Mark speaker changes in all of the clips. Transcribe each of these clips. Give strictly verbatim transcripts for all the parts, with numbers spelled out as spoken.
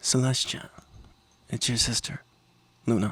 Speaker 1: Celestia, it's your sister, Luna.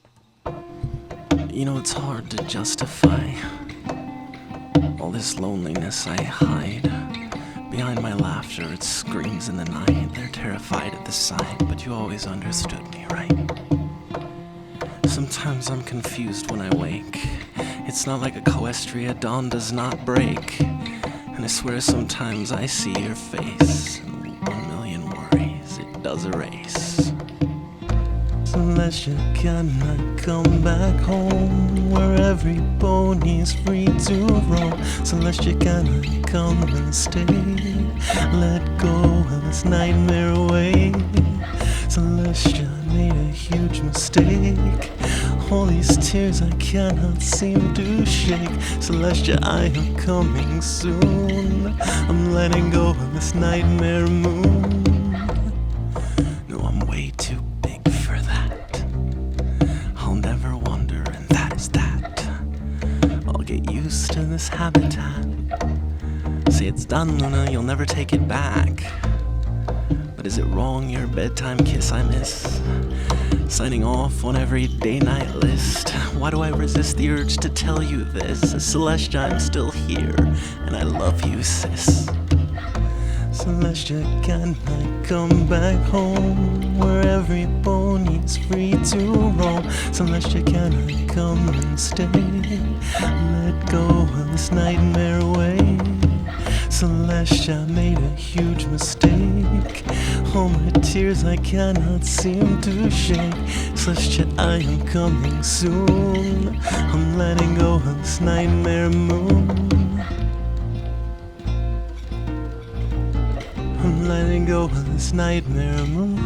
Speaker 1: You know, it's hard to justify all this loneliness I hide. Behind my laughter, it screams in the night. They're terrified at the sight, but you always understood me, right? Sometimes I'm confused when I wake. It's not like a Coestria, dawn does not break. And I swear sometimes I see your face, and one million worries it does erase. Celestia, can I come back home, where every pony's free to roam? Celestia, can I come and stay? Let go of this nightmare away. Celestia, I made a huge mistake. All these tears I cannot seem to shake. Celestia, I am coming soon. I'm letting go of this nightmare moon. No, I'm way too big for that. I'll never wander, and that is that. I'll get used to this habitat. Say it's done, Luna, you'll never take it back. But is it wrong, your bedtime kiss I miss? Signing off on every day-night list. Why do I resist the urge to tell you this? Celestia, I'm still here, and I love you, sis. Celestia, can I come back home, where every pony's free to roam? Celestia, can I come and stay? Let go of this nightmare away. Celestia, I made a huge mistake. All my tears I cannot seem to shake. Celestia, I am coming soon. I'm letting go of this nightmare moon. I'm letting go of this nightmare moon.